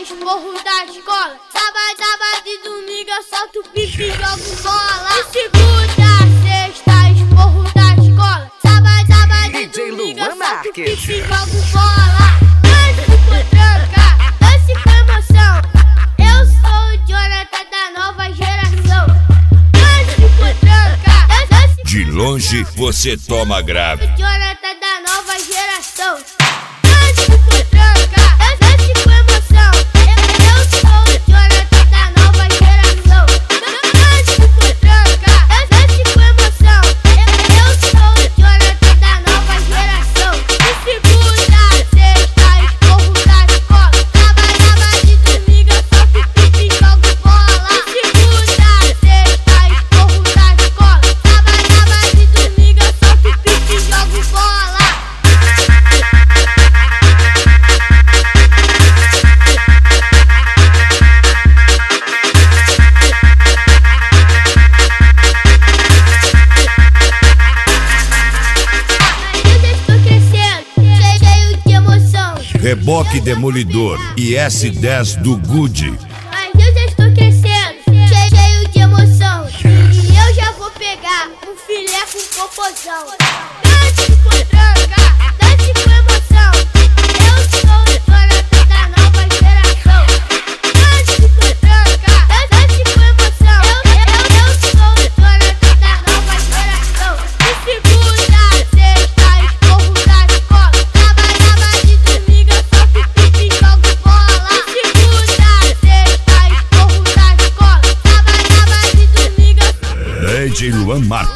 esporro da escola. Sábado e domingo eu solto pique e jogo bola. De segunda a sexta, esporro da escola. Sábado e domingo eu solto pique e jogo bola. Dance por tranca, dance com emoção. Eu sou o Jonathan da nova geração. Dance por tranca, dance. De longe você toma grave. Jonathan da nova geração. Dance por tranca, dance com emoção. Eu sou o Jonathan da nova geração. Dance por tranca, dance com emoção. Eu sou o Jonathan da nova geração. De segunda a sexta, esporro da escola. Sábado e domingo eu solto pique e jogo bola. De segunda a sexta, esporro da escola. Sábado e domingo eu solto pique e jogo bola. Reboque Demolidor e S10 do Good. Mas eu já estou crescendo, cheio de emoção. E eu já vou pegar um filé com popozão. Dance por tranca, dance com emoção. Eu sou o Jonathan da nova geração. Dance por tranca, dance com emoção. Eu sou o Jonathan da nova geração. De segunda a sexta, esporro da escola. Sábado e domingo eu solto pique e jogo bola. De segunda a sexta, esporro da escola. Sábado e domingo eu DJ Luan Marques.